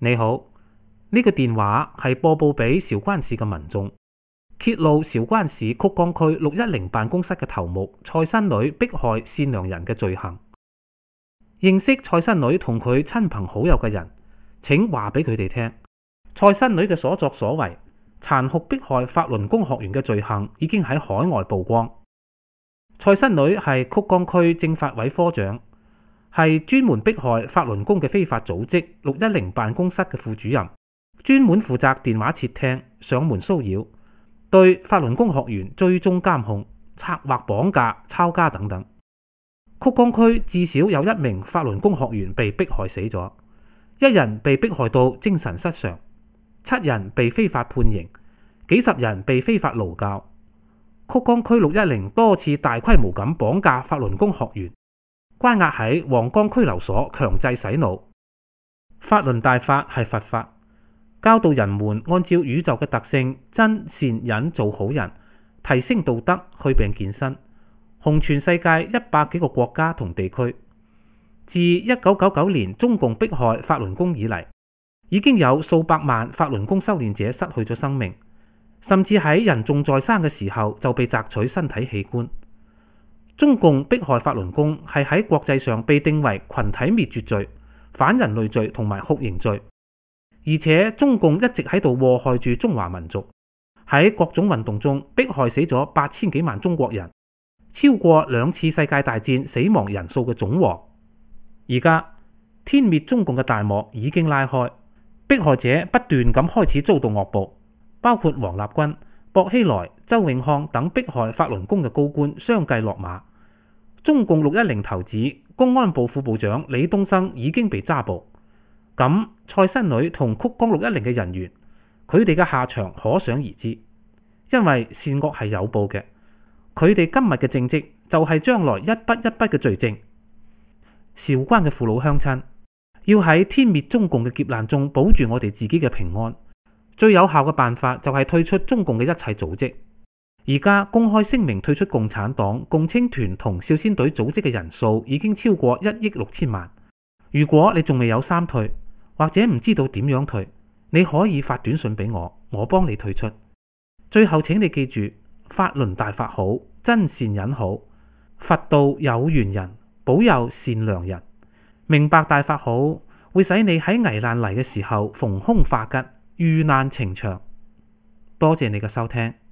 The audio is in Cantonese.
你好，呢個電話係播報俾韶關市嘅民眾，揭露韶關市曲江區610辦公室嘅頭目蔡新女迫害善良人嘅罪行。認識蔡新女同佢親朋好友嘅人，請話俾佢哋聽，蔡新女嘅所作所為，殘酷迫害法輪功學員嘅罪行已經喺海外曝光。蔡新女係曲江區政法委科長，係專門迫害法輪功嘅非法組織610辦公室嘅副主任，專門負責電話竊聽、上門騷擾，對法輪功學員追蹤監控、策劃綁架、抄家等等。曲江區至少有1名法輪功學員被迫害死咗，1人被迫害到精神失常，7人被非法判刑，幾十人被非法勞教。曲江區610多次大規模咁綁架法輪功學員，關押喺皇崗拘留所強制洗腦。法輪大法係佛法，教導人們按照宇宙嘅特性真善忍做好人，提升道德，去病健身，紅全世界100幾個國家同地區。自1999年中共迫害法輪功以嚟，已經有數百萬法輪功修煉者失去咗生命，甚至喺人仲在生嘅時候就被摘取身體器官。中共迫害法輪功係喺國際上被定為群體滅絕罪、反人類罪同埋酷刑罪，而且中共一直喺度禍害住中華民族，喺各種運動中迫害死咗8000幾萬中國人，超過2次世界大戰死亡人數嘅總和。而家天滅中共嘅大幕已經拉開，迫害者不斷咁開始遭到惡報，包括王立軍、薄熙來、周永康等迫害法輪功嘅高官相繼落馬。中共610頭子、公安部副部長李東生已經被抓捕。咁蔡新女同曲江610嘅人員，佢哋嘅下場可想而知。因為善惡係有報嘅，佢哋今日嘅政績就係將來一筆一筆嘅罪證。韶關嘅父老鄉親，要喺天滅中共嘅劫難中保住我哋自己嘅平安，最有效嘅辦法就係退出中共嘅一切組織。而家公開聲明退出共產黨、共青團同少先隊組織嘅人數已經超過1億6千萬。如果你仲未有三退，或者唔知道點樣退，你可以發短信俾我，我幫你退出。最後請你記住，法輪大法好，真善忍好，佛道有緣人，保佑善良人。明白大法好，會使你喺危難嚟嘅時候逢凶化吉，遇難呈祥。多謝你嘅收聽。